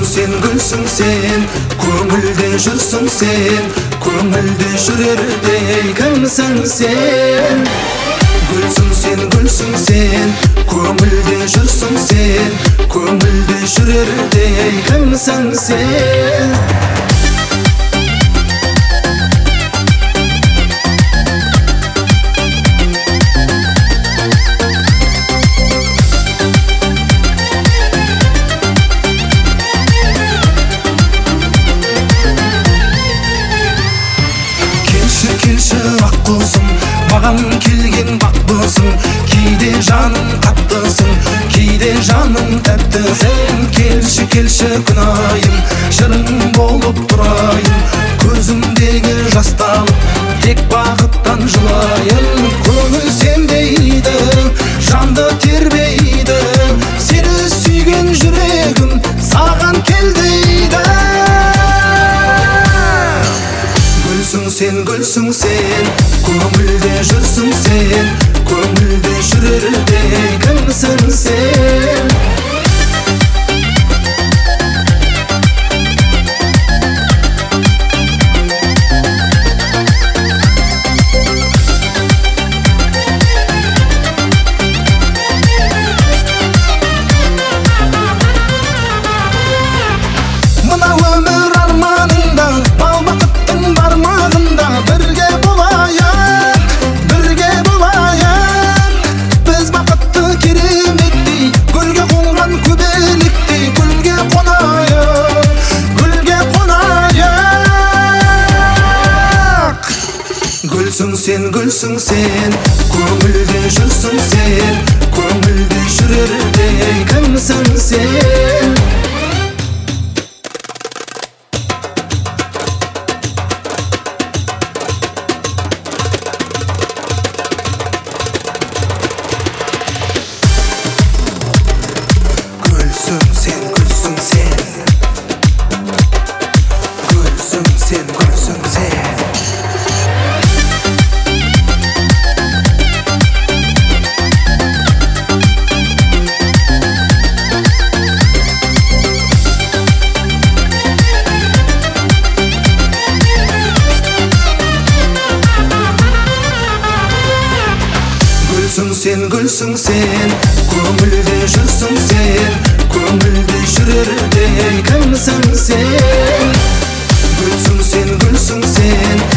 gülsün sen, köngülde жүрсүң sen, köngülde жүрердей кімсің sen. Gülsün sen, köngülde жүрсүң sen, köngülde жүрердей кімсің sen. Келші ақ құсым, маған келген бақпысың, кейде жаным қаттысың, кейде жаным тәттісің. Келші күнайым, жырың болып тұрайын, көзімдегі жасталып, тек бақыттан жылайын. Көңіл сенбейді, жанды тербейді, сені сүйген жүрегім саған кел дейді. Gülsün sen, köngülde жүрсүң sen, köngülde жүрердей кімсің sen. Мына өмір арманында, бал бақыттың бармағында, бірге болайық, біз бақытты кереметтей, гүлге қонған көбелектей, гүлге қонайық. Gülsün sen, köngülde жүрсүң sen, köngülde жүрердей кімсің sen. Gülsün sen, köngülde жүрсүң sen, köngülde жүрердей кімсің sen. Gülsün sen,